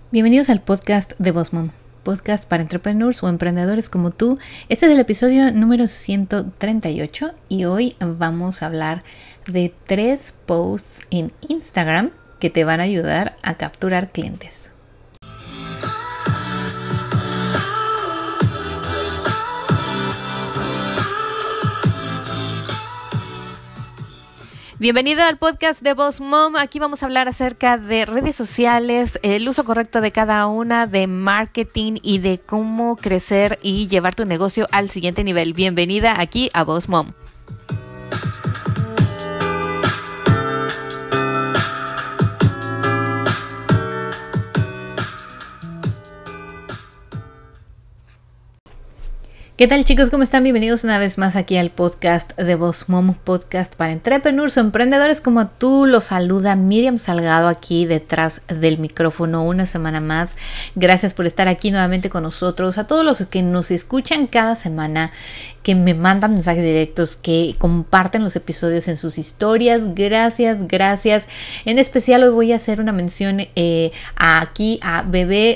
Bienvenidos al podcast de Boss Mom, podcast para entrepreneurs o emprendedores como tú. Este es el episodio número 138 y hoy vamos a hablar de 3 posts en Instagram que te van a ayudar a capturar clientes. Bienvenida al podcast de Boss Mom. Aquí vamos a hablar acerca de redes sociales, el uso correcto de cada una, de marketing y de cómo crecer y llevar tu negocio al siguiente nivel. Bienvenida aquí a Boss Mom. ¿Qué tal, chicos? ¿Cómo están? Bienvenidos una vez más aquí al podcast de Boss Mom, podcast para entrepreneurs o emprendedores como tú. Los saluda Miriam Salgado aquí detrás del micrófono una semana más. Gracias por estar aquí nuevamente con nosotros. A todos los que nos escuchan cada semana, que me mandan mensajes directos, que comparten los episodios en sus historias. Gracias. En especial hoy voy a hacer una mención aquí a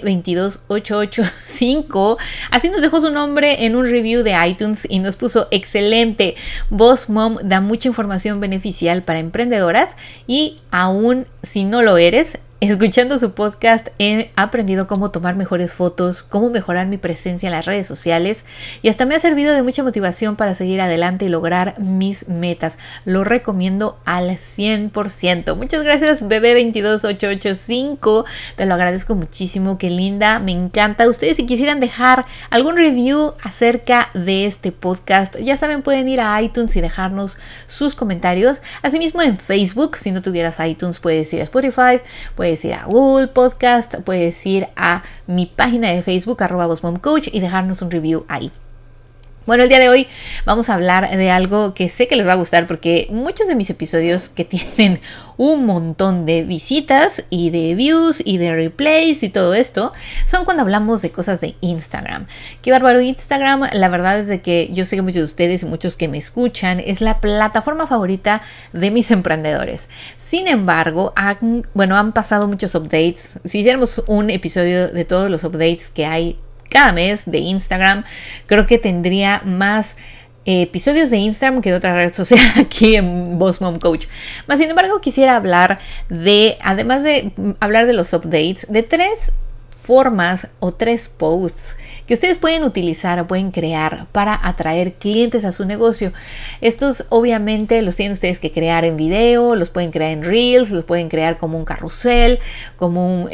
Bebé22885. Así nos dejó su nombre en un review de iTunes y nos puso: excelente, Boss Mom da mucha información beneficial para emprendedoras y aún si no lo eres, escuchando su podcast he aprendido cómo tomar mejores fotos, cómo mejorar mi presencia en las redes sociales y hasta me ha servido de mucha motivación para seguir adelante y lograr mis metas. Lo recomiendo al 100%. Muchas gracias, Bebé22885. Te lo agradezco muchísimo. Qué linda, me encanta. Ustedes, si quisieran dejar algún review acerca de este podcast, ya saben, pueden ir a iTunes y dejarnos sus comentarios. Asimismo, en Facebook, si no tuvieras iTunes, puedes ir a Spotify, puedes ir a Google Podcast, puedes ir a mi página de Facebook, @BossMomCoach, y dejarnos un review ahí. Bueno, el día de hoy vamos a hablar de algo que sé que les va a gustar porque muchos de mis episodios que tienen un montón de visitas y de views y de replays y todo esto son cuando hablamos de cosas de Instagram. Qué bárbaro Instagram. La verdad es de que yo sé que muchos de ustedes y muchos que me escuchan es la plataforma favorita de mis emprendedores. Sin embargo, han pasado muchos updates. Si hiciéramos un episodio de todos los updates que hay cada mes de Instagram, creo que tendría más episodios de Instagram que de otra red social aquí en Boss Mom Coach. Mas, sin embargo, quisiera hablar además de hablar de los updates, de 3 formas o 3 posts que ustedes pueden utilizar o pueden crear para atraer clientes a su negocio. Estos obviamente los tienen ustedes que crear en video, los pueden crear en Reels, los pueden crear como un carrusel, como un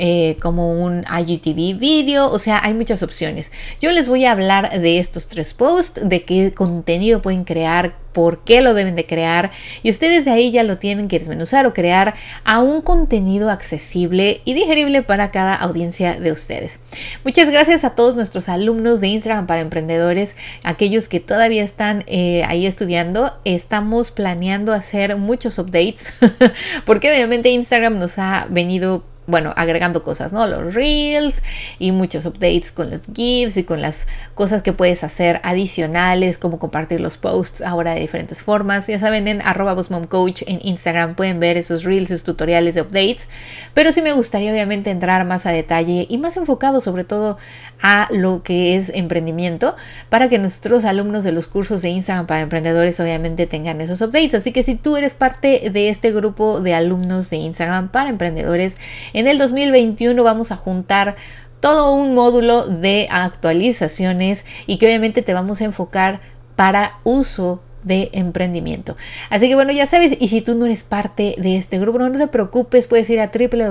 IGTV video, o sea, hay muchas opciones. Yo les voy a hablar de estos 3 posts, de qué contenido pueden crear, por qué lo deben de crear, y ustedes de ahí ya lo tienen que desmenuzar o crear a un contenido accesible y digerible para cada audiencia de ustedes. Muchas gracias a todos nuestros alumnos de Instagram para emprendedores, aquellos que todavía están ahí estudiando. Estamos planeando hacer muchos updates porque obviamente Instagram nos ha venido agregando cosas, ¿no? Los Reels y muchos updates con los GIFs y con las cosas que puedes hacer adicionales, como compartir los posts ahora de diferentes formas. Ya saben, en @BossMomCoach en Instagram pueden ver esos Reels, esos tutoriales de updates. Pero sí me gustaría obviamente entrar más a detalle y más enfocado sobre todo a lo que es emprendimiento, para que nuestros alumnos de los cursos de Instagram para emprendedores obviamente tengan esos updates. Así que si tú eres parte de este grupo de alumnos de Instagram para emprendedores, en el 2021 vamos a juntar todo un módulo de actualizaciones y que obviamente te vamos a enfocar para uso de emprendimiento. Así que ya sabes, y si tú no eres parte de este grupo, no te preocupes, puedes ir a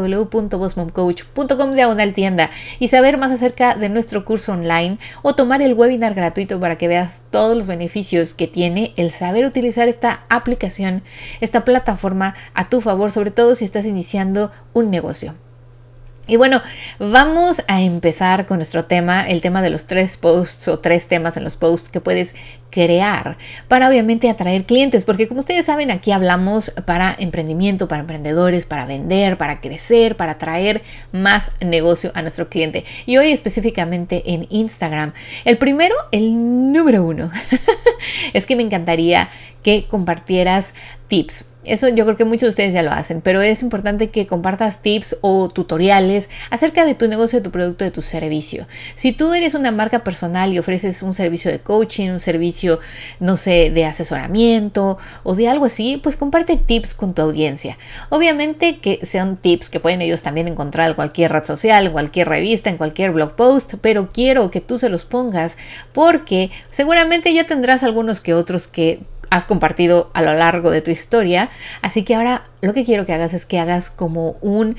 www.bossmomcoach.com/tienda y saber más acerca de nuestro curso online o tomar el webinar gratuito para que veas todos los beneficios que tiene el saber utilizar esta aplicación, esta plataforma a tu favor, sobre todo si estás iniciando un negocio. Y vamos a empezar con nuestro tema, el tema de los 3 posts o 3 temas en los posts que puedes crear para obviamente atraer clientes, porque como ustedes saben, aquí hablamos para emprendimiento, para emprendedores, para vender, para crecer, para traer más negocio a nuestro cliente. Y hoy específicamente en Instagram, el número uno, es que me encantaría que compartieras tips. Eso yo creo que muchos de ustedes ya lo hacen, pero es importante que compartas tips o tutoriales acerca de tu negocio, de tu producto, de tu servicio. Si tú eres una marca personal y ofreces un servicio de coaching, un servicio, no sé, de asesoramiento o de algo así, pues comparte tips con tu audiencia. Obviamente que sean tips que pueden ellos también encontrar en cualquier red social, en cualquier revista, en cualquier blog post, pero quiero que tú se los pongas porque seguramente ya tendrás algunos que otros que has compartido a lo largo de tu historia. Así que ahora lo que quiero que hagas es que hagas como un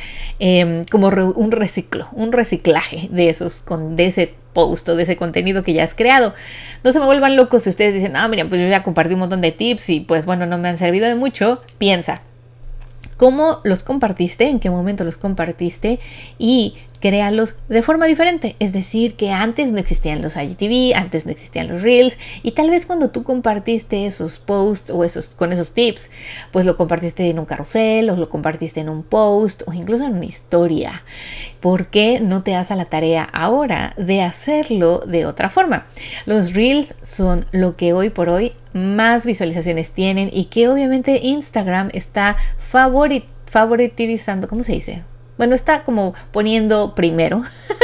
reciclaje de ese post o de ese contenido que ya has creado. No se me vuelvan locos si ustedes dicen, mira, pues yo ya compartí un montón de tips y pues bueno, no me han servido de mucho. Piensa, ¿cómo los compartiste? ¿En qué momento los compartiste? Y créalos de forma diferente, es decir, que antes no existían los IGTV, antes no existían los Reels, y tal vez cuando tú compartiste esos posts o con esos tips, pues lo compartiste en un carrusel o lo compartiste en un post o incluso en una historia. ¿Por qué no te das a la tarea ahora de hacerlo de otra forma? Los Reels son lo que hoy por hoy más visualizaciones tienen y que obviamente Instagram está favoritizando, ¿cómo se dice? Bueno, está como poniendo primero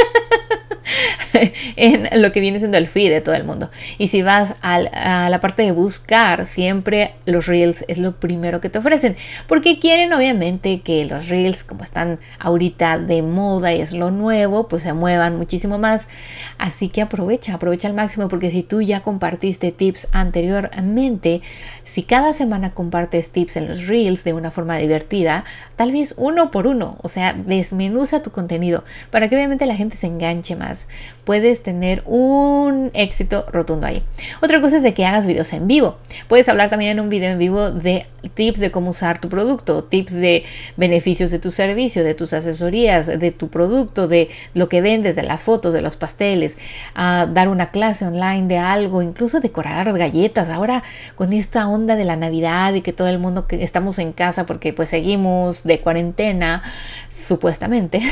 en lo que viene siendo el feed de todo el mundo. Y si vas a la parte de buscar, siempre los Reels es lo primero que te ofrecen, porque quieren obviamente que los Reels, como están ahorita de moda y es lo nuevo, pues se muevan muchísimo más. Así que aprovecha al máximo, porque si tú ya compartiste tips anteriormente, si cada semana compartes tips en los Reels de una forma divertida, tal vez uno por uno, o sea, desmenuza tu contenido para que obviamente la gente se enganche más. Puedes tener un éxito rotundo ahí. Otra cosa es de que hagas videos en vivo. Puedes hablar también en un video en vivo de tips de cómo usar tu producto, tips de beneficios de tu servicio, de tus asesorías, de tu producto, de lo que vendes, de las fotos, de los pasteles, dar una clase online de algo, incluso decorar galletas. Ahora con esta onda de la Navidad y que todo el mundo que estamos en casa porque pues seguimos de cuarentena, supuestamente.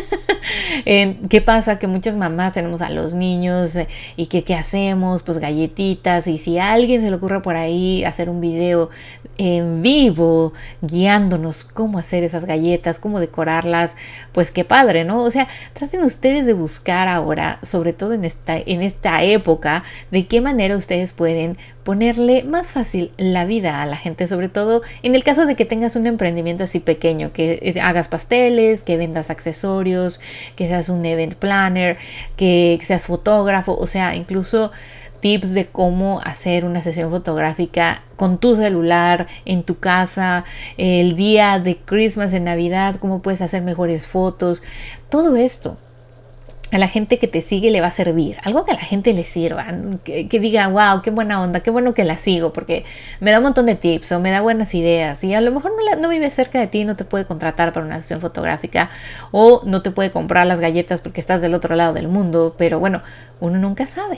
¿Qué pasa? Que muchas mamás tenemos a los niños y que ¿qué hacemos? Pues galletitas, y si a alguien se le ocurre por ahí hacer un video en vivo guiándonos cómo hacer esas galletas, cómo decorarlas, pues qué padre, ¿no? O sea, traten ustedes de buscar ahora, sobre todo en esta época, de qué manera ustedes pueden ponerle más fácil la vida a la gente, sobre todo en el caso de que tengas un emprendimiento así pequeño, que hagas pasteles, que vendas accesorios, que seas un event planner, que seas fotógrafo, o sea, incluso tips de cómo hacer una sesión fotográfica con tu celular en tu casa, el día de Christmas, en Navidad, cómo puedes hacer mejores fotos, todo esto. A la gente que te sigue le va a servir, algo que a la gente le sirva, que diga, wow, qué buena onda, qué bueno que la sigo, porque me da un montón de tips o me da buenas ideas, y a lo mejor no vive cerca de ti, no te puede contratar para una sesión fotográfica o no te puede comprar las galletas porque estás del otro lado del mundo, pero bueno, uno nunca sabe.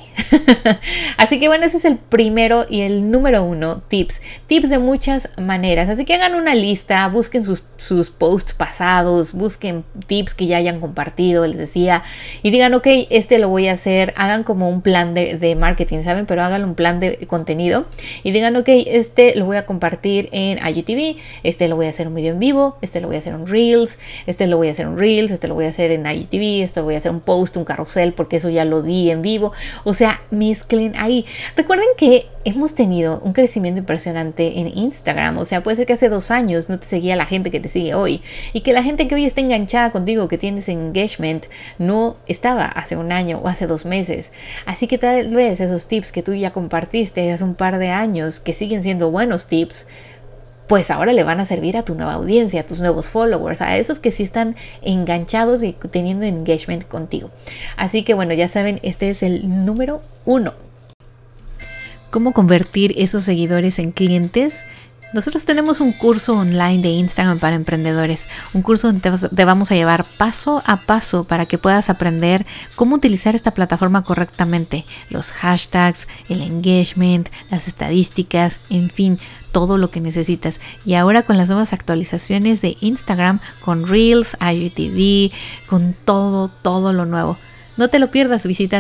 Así que bueno, ese es el primero y el número uno, tips de muchas maneras. Así que hagan una lista, busquen sus posts pasados, busquen tips que ya hayan compartido, les decía, y digan, ok, este lo voy a hacer, hagan como un plan de marketing, ¿saben? Pero hagan un plan de contenido y digan, ok, este lo voy a compartir en IGTV, este lo voy a hacer un video en vivo, este lo voy a hacer un Reels, este lo voy a hacer un Reels, este lo voy a hacer en IGTV, este lo voy a hacer un post, un carrusel, porque eso ya lo di en vivo. O sea, mezclen ahí. Recuerden que hemos tenido un crecimiento impresionante en Instagram. O sea, puede ser que hace 2 años no te seguía la gente que te sigue hoy, y que la gente que hoy está enganchada contigo, que tienes engagement, no estaba hace 1 año o hace 2 meses. Así que tal vez esos tips que tú ya compartiste hace un par de años, que siguen siendo buenos tips, pues ahora le van a servir a tu nueva audiencia, a tus nuevos followers, a esos que sí están enganchados y teniendo engagement contigo. Así que bueno, ya saben, este es el número 1. ¿Cómo convertir esos seguidores en clientes? Nosotros tenemos un curso online de Instagram para emprendedores, un curso donde te vamos a llevar paso a paso para que puedas aprender cómo utilizar esta plataforma correctamente, los hashtags, el engagement, las estadísticas, en fin, todo lo que necesitas. Y ahora con las nuevas actualizaciones de Instagram, con Reels, IGTV, con todo lo nuevo. No te lo pierdas, visita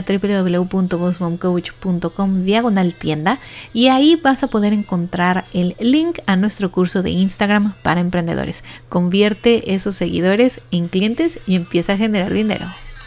www.bossmomcoach.com/tienda y ahí vas a poder encontrar el link a nuestro curso de Instagram para emprendedores. Convierte esos seguidores en clientes y empieza a generar dinero.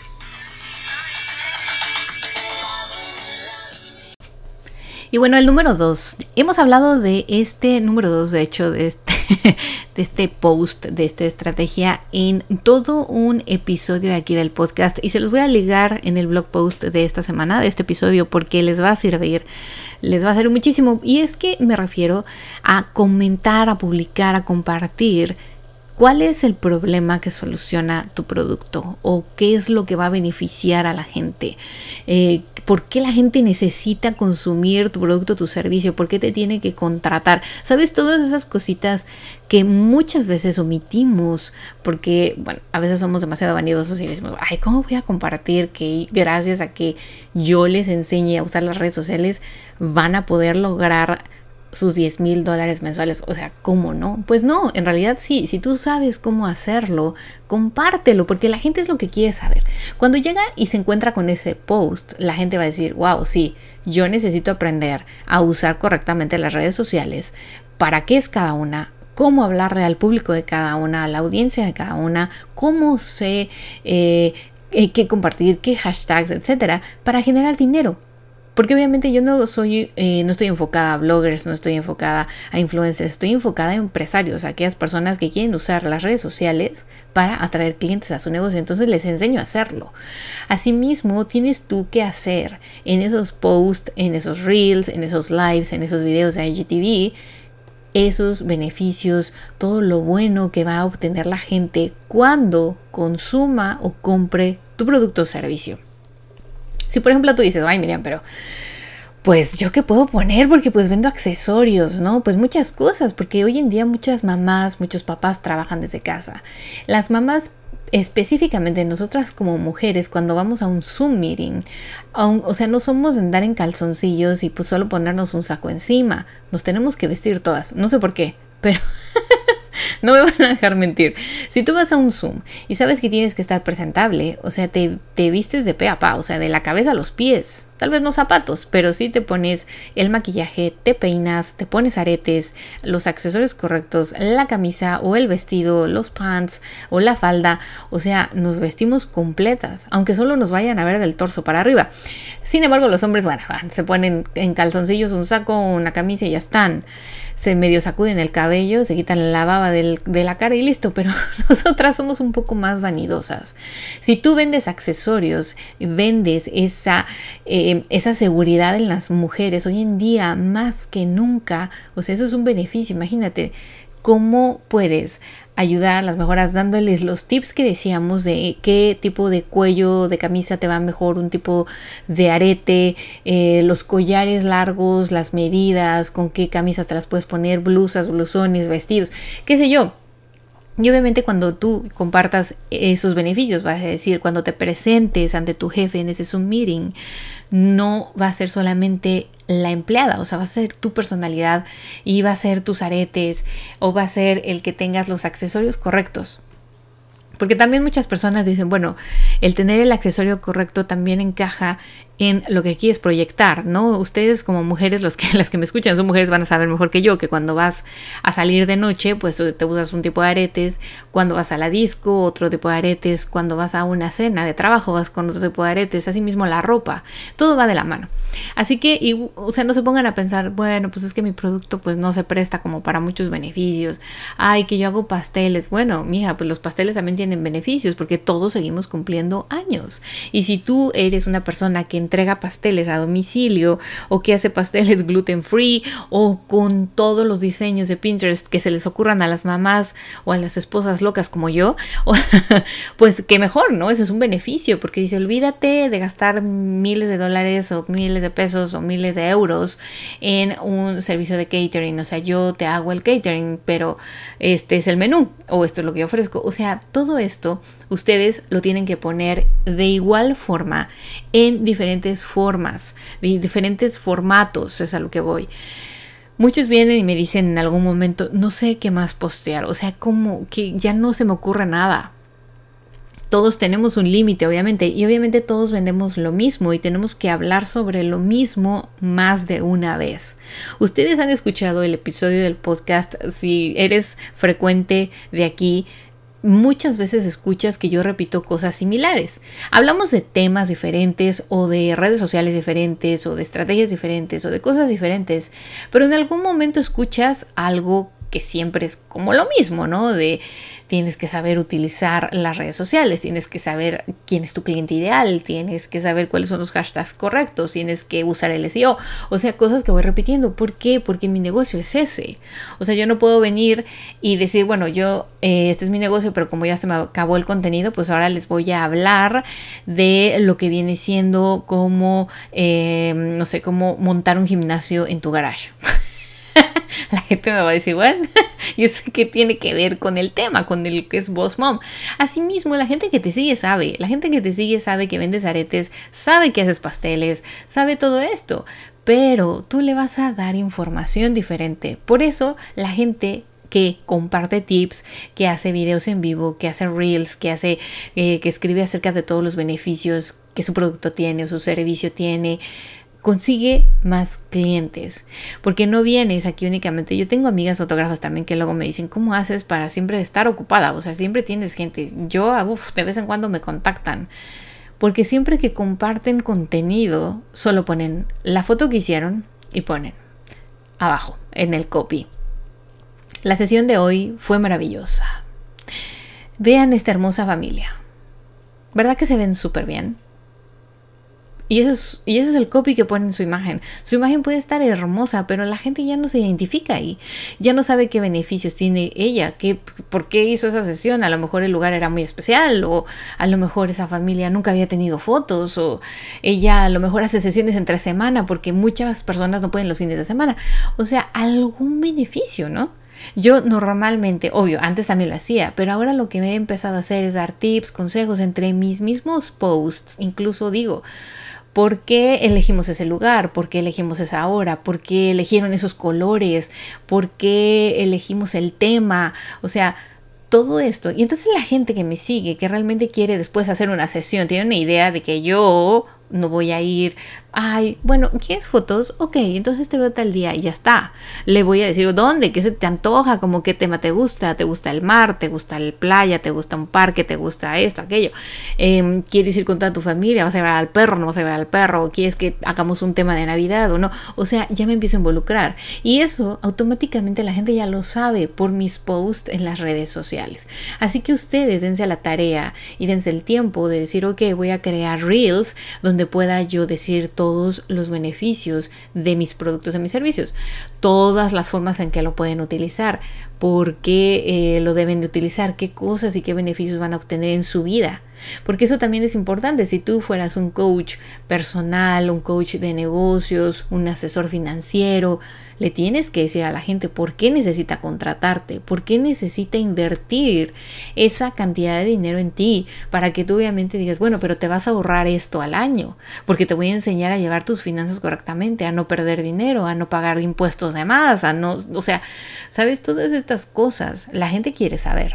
Y bueno, el número 2. Hemos hablado de este número 2, de hecho, de este post, de esta estrategia en todo un episodio aquí del podcast. Y se los voy a ligar en el blog post de esta semana, de este episodio, porque les va a servir muchísimo. Y es que me refiero a comentar, a publicar, a compartir ¿cuál es el problema que soluciona tu producto? ¿O qué es lo que va a beneficiar a la gente? ¿Por qué la gente necesita consumir tu producto, tu servicio? ¿Por qué te tiene que contratar? ¿Sabes? Todas esas cositas que muchas veces omitimos porque, bueno, a veces somos demasiado vanidosos y decimos, ay, ¿cómo voy a compartir que gracias a que yo les enseñe a usar las redes sociales van a poder lograr sus $10,000 mensuales? O sea, ¿cómo no? Pues no, en realidad sí, si tú sabes cómo hacerlo, compártelo, porque la gente es lo que quiere saber. Cuando llega y se encuentra con ese post, la gente va a decir, wow, sí, yo necesito aprender a usar correctamente las redes sociales, para qué es cada una, cómo hablarle al público de cada una, a la audiencia de cada una, cómo sé qué compartir, qué hashtags, etcétera, para generar dinero. Porque obviamente yo no estoy enfocada a bloggers, no estoy enfocada a influencers, estoy enfocada a empresarios, a aquellas personas que quieren usar las redes sociales para atraer clientes a su negocio. Entonces les enseño a hacerlo. Asimismo, tienes tú que hacer en esos posts, en esos reels, en esos lives, en esos videos de IGTV, esos beneficios, todo lo bueno que va a obtener la gente cuando consuma o compre tu producto o servicio. Si por ejemplo tú dices, ay Miriam, pero pues yo qué puedo poner porque pues vendo accesorios, ¿no? Pues muchas cosas, porque hoy en día muchas mamás, muchos papás trabajan desde casa. Las mamás, específicamente nosotras como mujeres, cuando vamos a un Zoom meeting, o sea, no somos de andar en calzoncillos y pues solo ponernos un saco encima. Nos tenemos que vestir todas, no sé por qué, pero no me van a dejar mentir. Si tú vas a un Zoom y sabes que tienes que estar presentable, o sea, te vistes de pe a pa, o sea, de la cabeza a los pies. Tal vez no zapatos, pero sí te pones el maquillaje, te peinas, te pones aretes, los accesorios correctos, la camisa o el vestido, los pants o la falda. O sea, nos vestimos completas, aunque solo nos vayan a ver del torso para arriba. Sin embargo, los hombres, bueno, se ponen en calzoncillos un saco, una camisa y ya están. Se medio sacuden el cabello, se quitan la baba de la cara y listo, pero nosotras somos un poco más vanidosas. Si tú vendes accesorios, vendes esa seguridad en las mujeres, hoy en día más que nunca, o sea, eso es un beneficio. Imagínate cómo puedes ayudar a las mejoras dándoles los tips que decíamos de qué tipo de cuello de camisa te va mejor, un tipo de arete, los collares largos, las medidas, con qué camisas te las puedes poner, blusas, blusones, vestidos, qué sé yo. Y obviamente cuando tú compartas esos beneficios, vas a decir, cuando te presentes ante tu jefe en ese Zoom meeting, no va a ser solamente la empleada, o sea, va a ser tu personalidad y va a ser tus aretes o va a ser el que tengas los accesorios correctos. Porque también muchas personas dicen, bueno, el tener el accesorio correcto también encaja en lo que quieres proyectar, ¿no? Ustedes como mujeres, las que me escuchan son mujeres, van a saber mejor que yo que cuando vas a salir de noche, pues te usas un tipo de aretes, cuando vas a la disco, otro tipo de aretes, cuando vas a una cena de trabajo, vas con otro tipo de aretes, así mismo la ropa, todo va de la mano. Así que, o sea, no se pongan a pensar, bueno, pues es que mi producto pues no se presta como para muchos beneficios, ay, que yo hago pasteles, bueno, mija, pues los pasteles también tienen tienen beneficios porque todos seguimos cumpliendo años. Y si tú eres una persona que entrega pasteles a domicilio o que hace pasteles gluten free o con todos los diseños de Pinterest que se les ocurran a las mamás o a las esposas locas como yo, pues qué mejor, ¿no? Ese es un beneficio porque dice, olvídate de gastar miles de dólares o miles de pesos o miles de euros en un servicio de catering. O sea, yo te hago el catering, pero este es el menú o esto es lo que yo ofrezco. O sea, todo esto ustedes lo tienen que poner de igual forma en diferentes formas, diferentes formatos, es a lo que voy. Muchos vienen y me dicen en algún momento, no sé qué más postear, o sea, como que ya no se me ocurre nada. Todos tenemos un límite, obviamente, y obviamente todos vendemos lo mismo y tenemos que hablar sobre lo mismo más de una vez. Ustedes han escuchado el episodio del podcast, si eres frecuente de aquí, muchas veces escuchas que yo repito cosas similares. Hablamos de temas diferentes o de redes sociales diferentes o de estrategias diferentes o de cosas diferentes, pero en algún momento escuchas algo que siempre es como lo mismo, ¿no? De tienes que saber utilizar las redes sociales, tienes que saber quién es tu cliente ideal, tienes que saber cuáles son los hashtags correctos, tienes que usar el SEO, o sea, cosas que voy repitiendo. ¿Por qué? Porque mi negocio es ese. O sea, yo no puedo venir y decir, bueno, yo, este es mi negocio, pero como ya se me acabó el contenido, pues ahora les voy a hablar de lo que viene siendo como, no sé, cómo montar un gimnasio en tu garage. La gente me va a decir, bueno, ¿y eso qué tiene que ver con el tema, con el que es Boss Mom? Asimismo, la gente que te sigue sabe, que vendes aretes, sabe que haces pasteles, sabe todo esto, pero tú le vas a dar información diferente. Por eso la gente que comparte tips, que hace videos en vivo, que hace reels, que escribe acerca de todos los beneficios que su producto tiene o su servicio tiene, consigue más clientes, porque no vienes aquí únicamente. Yo tengo amigas fotógrafas también que luego me dicen, ¿cómo haces para siempre estar ocupada? O sea, siempre tienes gente. Yo, de vez en cuando me contactan, porque siempre que comparten contenido, solo ponen la foto que hicieron y ponen abajo, en el copy: la sesión de hoy fue maravillosa. Vean esta hermosa familia. ¿Verdad que se ven súper bien? Y ese es el copy que ponen en su imagen. Su imagen puede estar hermosa, pero la gente ya no se identifica ahí. Ya no sabe qué beneficios tiene ella, por qué hizo esa sesión. A lo mejor el lugar era muy especial, o a lo mejor esa familia nunca había tenido fotos, o ella a lo mejor hace sesiones entre semana porque muchas personas no pueden los fines de semana. O sea, algún beneficio, ¿no? Yo normalmente, obvio, antes también lo hacía, pero ahora lo que me he empezado a hacer es dar tips, consejos entre mis mismos posts. Incluso digo, ¿por qué elegimos ese lugar? ¿Por qué elegimos esa hora? ¿Por qué eligieron esos colores? ¿Por qué elegimos el tema? O sea, todo esto. Y entonces la gente que me sigue, que realmente quiere después hacer una sesión, tiene una idea de que yo no voy a ir, ay, bueno, ¿quieres fotos? Ok, entonces te veo tal día y ya está. Le voy a decir, ¿dónde? ¿Qué se te antoja? ¿Cómo qué tema te gusta? ¿Te gusta el mar? ¿Te gusta la playa? ¿Te gusta un parque? ¿Te gusta esto, aquello? ¿Quieres ir con toda tu familia? ¿Vas a llevar al perro? ¿No vas a llevar al perro? ¿Quieres que hagamos un tema de Navidad o no? O sea, ya me empiezo a involucrar. Y eso automáticamente la gente ya lo sabe por mis posts en las redes sociales. Así que ustedes dense a la tarea y dense el tiempo de decir, ok, voy a crear reels donde pueda yo decir todos los beneficios de mis productos y mis servicios, todas las formas en que lo pueden utilizar, por qué lo deben de utilizar, qué cosas y qué beneficios van a obtener en su vida. Porque eso también es importante. Si tú fueras un coach personal, un coach de negocios, un asesor financiero, le tienes que decir a la gente por qué necesita contratarte, por qué necesita invertir esa cantidad de dinero en ti, para que tú obviamente digas, bueno, pero te vas a ahorrar esto al año, porque te voy a enseñar a llevar tus finanzas correctamente, a no perder dinero, a no pagar impuestos de más, o sea, ¿sabes? Todas estas cosas la gente quiere saber.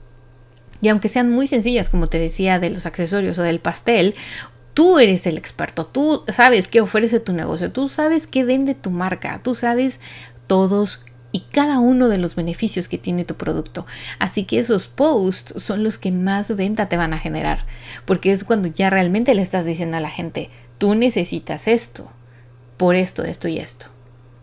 Y aunque sean muy sencillas, como te decía, de los accesorios o del pastel, tú eres el experto, tú sabes qué ofrece tu negocio, tú sabes qué vende tu marca, tú sabes todos y cada uno de los beneficios que tiene tu producto. Así que esos posts son los que más venta te van a generar, porque es cuando ya realmente le estás diciendo a la gente, tú necesitas esto, por esto, esto y esto.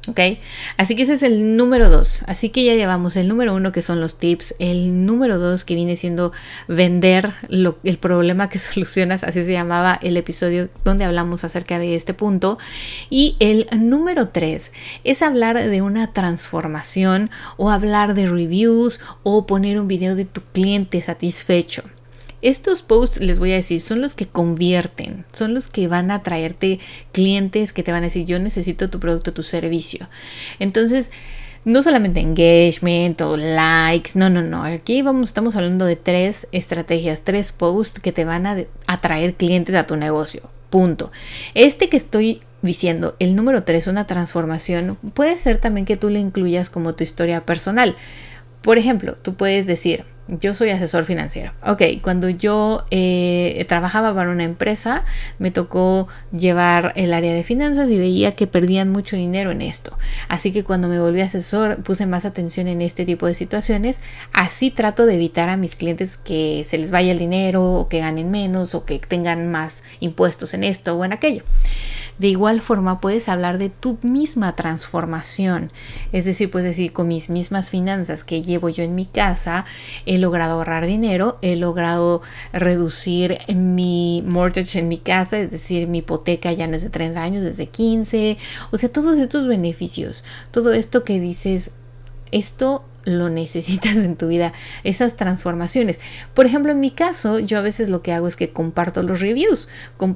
¿Ok? Así que ese es el número 2. Así que ya llevamos el número 1, que son los tips. El número 2, que viene siendo vender el problema que solucionas. Así se llamaba el episodio donde hablamos acerca de este punto. Y el número 3 es hablar de una transformación, o hablar de reviews, o poner un video de tu cliente satisfecho. Estos posts, les voy a decir, son los que convierten, son los que van a traerte clientes que te van a decir: yo necesito tu producto, tu servicio. Entonces, no solamente engagement o likes, no. Aquí estamos hablando de 3 estrategias, 3 posts que te van a atraer clientes a tu negocio. Punto. Este que estoy diciendo, el número 3, una transformación, puede ser también que tú le incluyas como tu historia personal. Por ejemplo, tú puedes decir: yo soy asesor financiero. Ok, cuando yo trabajaba para una empresa, me tocó llevar el área de finanzas y veía que perdían mucho dinero en esto. Así que cuando me volví asesor, puse más atención en este tipo de situaciones. Así trato de evitar a mis clientes que se les vaya el dinero, o que ganen menos, o que tengan más impuestos en esto o en aquello. De igual forma, puedes hablar de tu misma transformación. Es decir, puedes decir: con mis mismas finanzas que llevo yo en mi casa, he logrado ahorrar dinero, he logrado reducir mi mortgage en mi casa, es decir, mi hipoteca ya no es de 30 años, es de 15. O sea, todos estos beneficios, todo esto que dices, esto lo necesitas en tu vida, esas transformaciones. Por ejemplo, en mi caso, yo a veces lo que hago es que comparto los reviews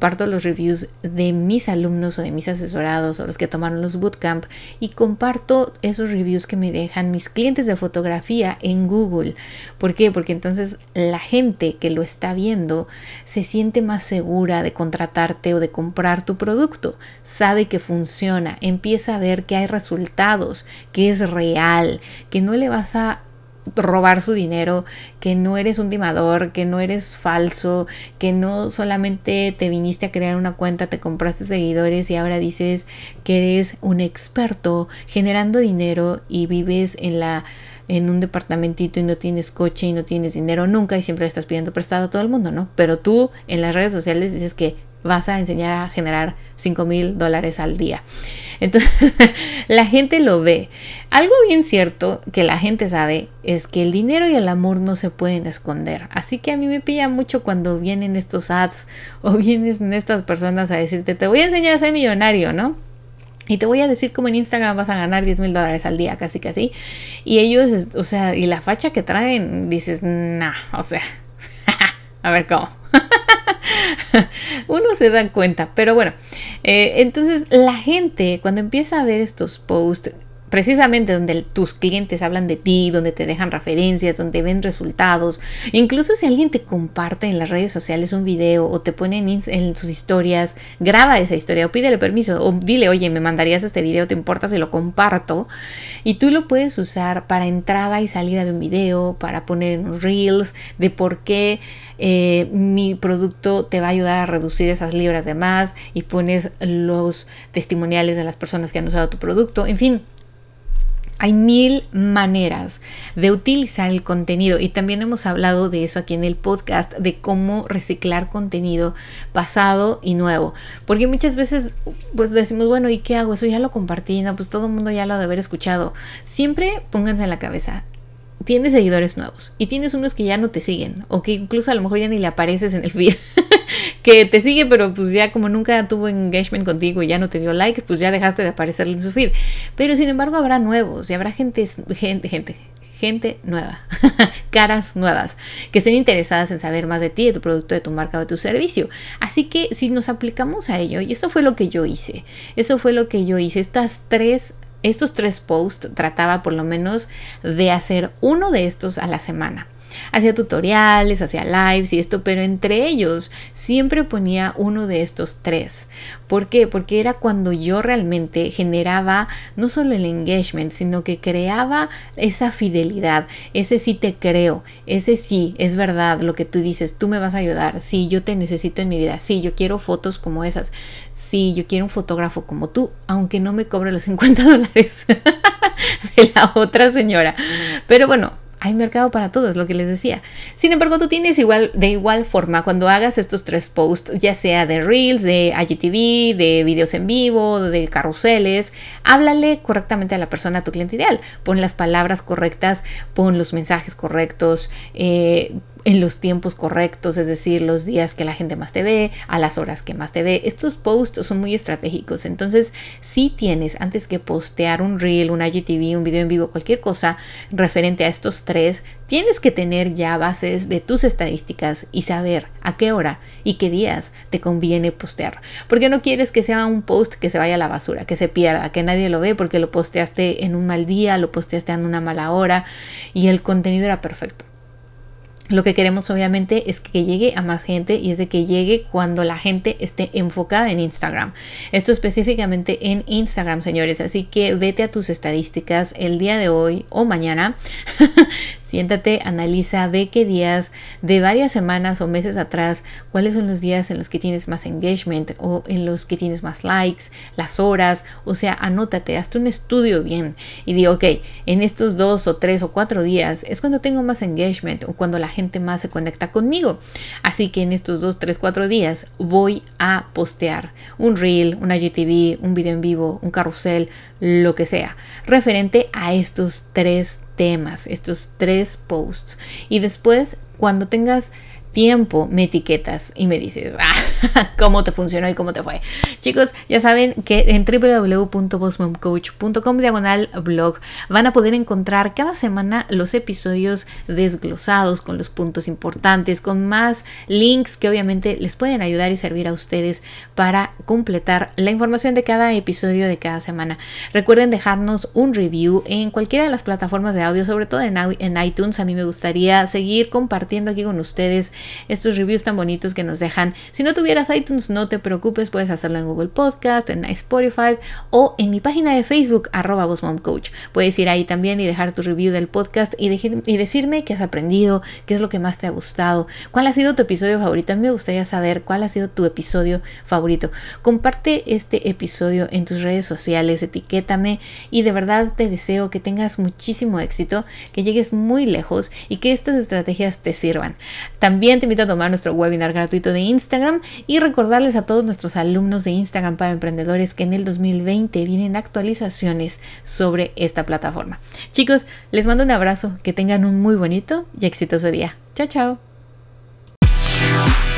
de mis alumnos o de mis asesorados o los que tomaron los bootcamp, y comparto esos reviews que me dejan mis clientes de fotografía en Google. ¿Por qué? Porque entonces la gente que lo está viendo se siente más segura de contratarte o de comprar tu producto, sabe que funciona, empieza a ver que hay resultados, que es real, que no le vas a robar su dinero, que no eres un timador, que no eres falso, que no solamente te viniste a crear una cuenta, te compraste seguidores y ahora dices que eres un experto generando dinero y vives en un departamentito y no tienes coche y no tienes dinero nunca y siempre estás pidiendo prestado a todo el mundo, ¿no? Pero tú en las redes sociales dices que vas a enseñar a generar $5,000 al día. Entonces, la gente lo ve. Algo bien cierto que la gente sabe es que el dinero y el amor no se pueden esconder. Así que a mí me pilla mucho cuando vienen estos ads o vienen estas personas a decirte: te voy a enseñar a ser millonario, ¿no? Y te voy a decir cómo en Instagram vas a ganar $10,000 al día, casi. Y ellos, o sea, y la facha que traen, dices: nah, o sea, a ver cómo. Uno se da cuenta, pero bueno, entonces la gente cuando empieza a ver estos posts, precisamente donde tus clientes hablan de ti, donde te dejan referencias, donde ven resultados, incluso si alguien te comparte en las redes sociales un video o te pone en sus historias, graba esa historia o pídele permiso o dile: oye, me mandarías este video, ¿te importa si lo comparto? Y tú lo puedes usar para entrada y salida de un video, para poner en un reels de por qué mi producto te va a ayudar a reducir esas libras de más, y pones los testimoniales de las personas que han usado tu producto. En fin, hay 1000 maneras de utilizar el contenido, y también hemos hablado de eso aquí en el podcast, de cómo reciclar contenido pasado y nuevo, porque muchas veces pues decimos: bueno, ¿y qué hago? Eso ya lo compartí, no, pues todo el mundo ya lo ha de haber escuchado. Siempre pónganse en la cabeza: tienes seguidores nuevos y tienes unos que ya no te siguen, o que incluso a lo mejor ya ni le apareces en el feed, que te sigue pero pues ya como nunca tuvo engagement contigo y ya no te dio likes, pues ya dejaste de aparecerle en su feed. Pero sin embargo habrá nuevos y habrá gente nueva, caras nuevas que estén interesadas en saber más de ti, de tu producto, de tu marca o de tu servicio. Así que si nos aplicamos a ello, y eso fue lo que yo hice, estos 3 posts trataba por lo menos de hacer uno de estos a la semana. Hacía tutoriales, hacía lives y esto, pero entre ellos siempre ponía uno de estos 3. ¿Por qué? Porque era cuando yo realmente generaba no solo el engagement, sino que creaba esa fidelidad, ese sí te creo, ese sí, es verdad lo que tú dices, tú me vas a ayudar, sí, yo te necesito en mi vida, sí, yo quiero fotos como esas, sí, yo quiero un fotógrafo como tú, aunque no me cobre los $50 de la otra señora. Pero bueno, hay mercado para todo, es lo que les decía. Sin embargo, tú tienes de igual forma, cuando hagas estos 3 posts, ya sea de Reels, de IGTV, de videos en vivo, de carruseles, háblale correctamente a la persona, a tu cliente ideal. Pon las palabras correctas, pon los mensajes correctos, en los tiempos correctos, es decir, los días que la gente más te ve, a las horas que más te ve. Estos posts son muy estratégicos. Entonces, si tienes, antes que postear un reel, un IGTV, un video en vivo, cualquier cosa referente a estos 3, tienes que tener ya bases de tus estadísticas y saber a qué hora y qué días te conviene postear. Porque no quieres que sea un post que se vaya a la basura, que se pierda, que nadie lo ve porque lo posteaste en un mal día, lo posteaste en una mala hora y el contenido era perfecto. Lo que queremos obviamente es que llegue a más gente y es de que llegue cuando la gente esté enfocada en Instagram. Esto específicamente en Instagram, señores. Así que vete a tus estadísticas el día de hoy o mañana. Siéntate, analiza, ve qué días de varias semanas o meses atrás, cuáles son los días en los que tienes más engagement o en los que tienes más likes, las horas. O sea, anótate, hazte un estudio bien y di, ok, en estos 2 o 3 o 4 días es cuando tengo más engagement o cuando la gente más se conecta conmigo. Así que en estos 2, 3, 4 días voy a postear un reel, un IGTV, un video en vivo, un carrusel, lo que sea, referente a estos 3 temas, estos 3 posts. Y después, cuando tengas tiempo, me etiquetas y me dices cómo te funcionó y cómo te fue. Chicos, ya saben que en www.bossmomcoach.com/blog van a poder encontrar cada semana los episodios desglosados con los puntos importantes, con más links que obviamente les pueden ayudar y servir a ustedes para completar la información de cada episodio de cada semana. Recuerden dejarnos un review en cualquiera de las plataformas de audio, sobre todo en iTunes. A mí me gustaría seguir compartiendo aquí con ustedes estos reviews tan bonitos que nos dejan. Si no tuvieras iTunes, no te preocupes, puedes hacerlo en Google Podcast, en Spotify o en mi página de Facebook @bossmomcoach. Puedes ir ahí también y dejar tu review del podcast y decirme qué has aprendido, qué es lo que más te ha gustado, cuál ha sido tu episodio favorito. A mí me gustaría saber cuál ha sido tu episodio favorito. Comparte este episodio en tus redes sociales, etiquétame y de verdad te deseo que tengas muchísimo éxito, que llegues muy lejos y que estas estrategias te sirvan. También te invito a tomar nuestro webinar gratuito de Instagram y recordarles a todos nuestros alumnos de Instagram para emprendedores que en el 2020 vienen actualizaciones sobre esta plataforma. Chicos, les mando un abrazo, que tengan un muy bonito y exitoso día. Chao, chao.